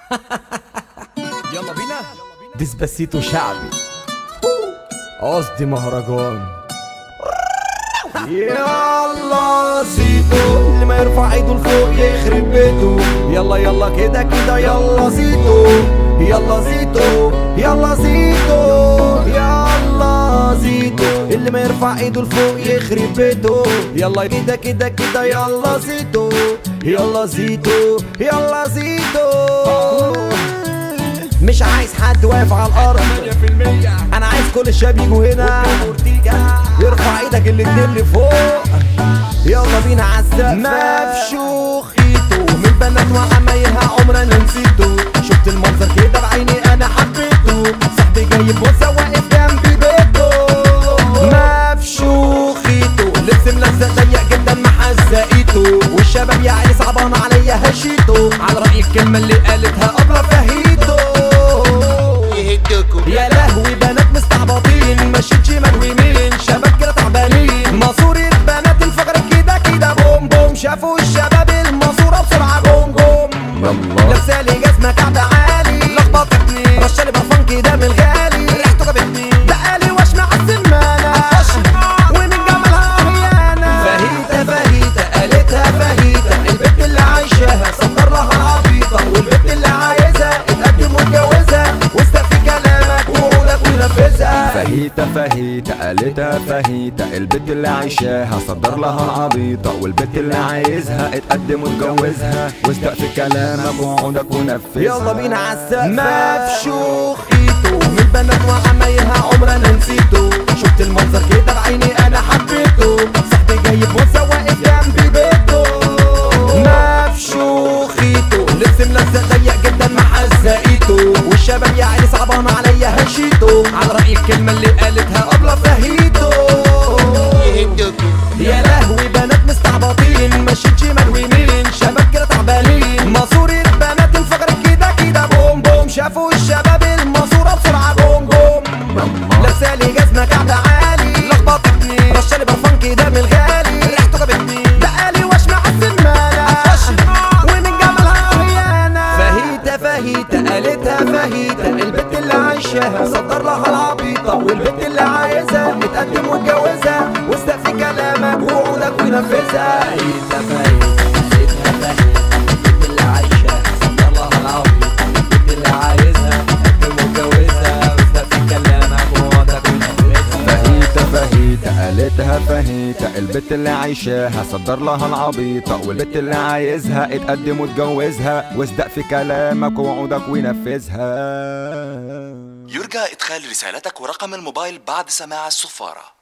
يلا بينا ديسباسيتو شعبي، قصدي مهرجان. يلا زيتو اللي ما يرفع ايده لفوق يخرب بيته. يلا يلا كده كده يلا زيتو، يلا زيتو يلا زيتو يلا زيتو اللي ما يرفع ايده لفوق يخرب بيته. يلا كده كده كده يلا زيتو، يلا زيتو يلا زيتو. مش عايز حد واقف على الارض، انا عايز كل الشباب يجوا هنا يرفع ايدك الاتنين لفوق. يلا بينا عالسقف مفشوخيتو من البنات وعمايلها عمرنا نسيته. شفت المنظر كده بعيني انا حبيته، صاحبي جايب بوسه واقف جنبي بيته. مفشوخيتو لبس ملزق ضيق جدا محزقيته، والشباب يا عيني صعبان عليا هشيته. على رأي الكلمه اللي قالتها ابله فهيتو. يا لهوي بنات مستعبطين ماشيين شمال ويمين، شباب كده تعبانين. ماسورة بنات انفجرت كده كده بوم بوم، شافوا الشباب الماسورة بسرعة جوم جوم. لابسالي جزمة كعب عالي لخبطتني، رشالي برفان كده من الغالي ريحته جابتني. بقالي وشم عالسمانة ومن جمالها هيانة. فهيتة فهيتة قالتها فهيتة، البنت اللي عايشاها صدر لها العبيطة، والبنت اللي عايزها اتقدم واتجوزها واستقفي كلامك ووعودك ونفذها. فهيتة فهيتة قالتها فهيتة، البنت اللي عايشاها صدر لها العبيطة، والبنت اللي عايزها اتقدم واتجوزها واستقفي كلامك ووعودك ونفذها. يلا بينا عالسقف مفشوخيتو من البنات وعمايلها عمرنا نسيته. شفت المنظر كده بعيني انا حبيته، صاحبي جايب بوسه واقف جنبي بيته. مفشوخيتو لبس ملزق ضيق جدا محزقيته، والشباب يا عيني صعبان عليا هشيته. على رأي الكلمه اللي قالتها ابله فهيتو. يا لهوي بنات مستعبطين ماشيين شمال ويمين، شباب كده تعبانين. ماسورة بنات انفجرت كده كده بوم بوم، شافوا الشباب الماسورة بسرعة جوم جوم. لابسالي جزمة كعب عالي لخبطتني، رشالي برفان كده من الغالي ريحته جابتني. بقالي وشم عالسمانة ومن جمالها هيانة. فهيتة فهيتة قالتها فهيتة، البنت اللي عايشاها صدر لها العبيطة، والبنت اللي عايزها اتقدم واتجوزها واستقفي كلامك ووعودك ونفذها. فهيتة فهيتة قالتها فهيتة، البنت اللي عايشاها صدر لها العبيطة، البنت اللي عايزها اتقدم واتجوزها واستقفي كلامك ووعودك ونفذها. فهيتة فهيتة قالتها فهيتة، البنت اللي عايشاها صدر لها العبيطة، والبنت اللي عايزها اتقدم واتجوزها واصدق في كلامك ووعودك ونفذها. يرجى إدخال رسالتك ورقم الموبايل بعد سماع الصفارة.